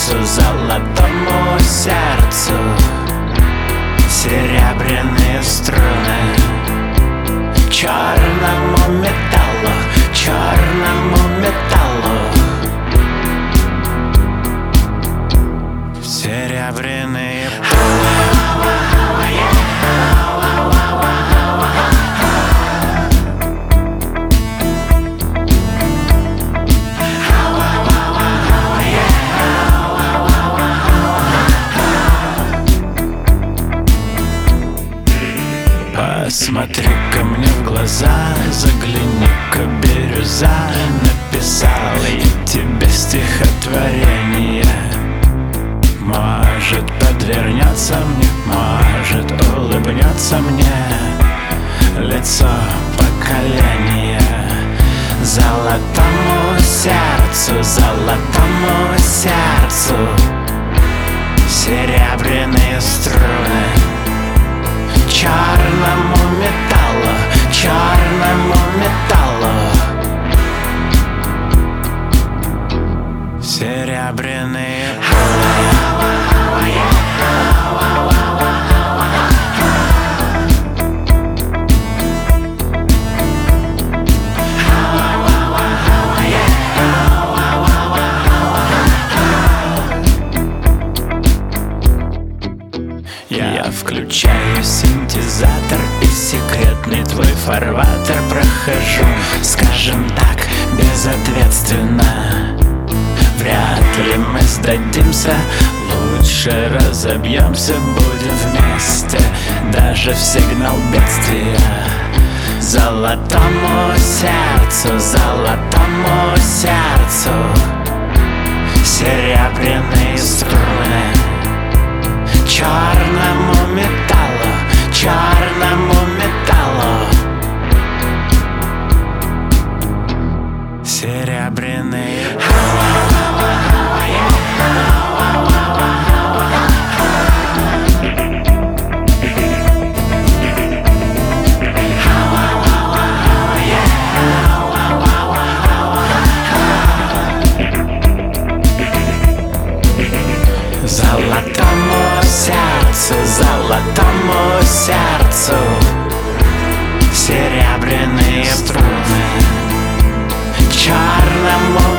сердцу, золотому сердцу, серебряные струны. Черному металлу, черному металлу, серебряные пули. Посмотри-ка мне в глаза, загляни-ка, бирюза. Написал я тебе стихотворение. Может, подвернется мне, может, улыбнется мне лицо поколения. Золотому сердцу, золотому сердцу, серебряные струны. Черному металлу, черному металлу, серебряные пули. Я включаю синтезатор и секретный твой фарватер прохожу, скажем так, безответственно. Вряд ли мы сдадимся, лучше разобьемся, будем вместе, даже в сигнал бедствия. Золотому сердцу, золотому сердцу, серебряные струны. Черному металлу, черному металлу, серебряные пули. Золотому сердцу, золотому сердцу, серебряные струны. Черному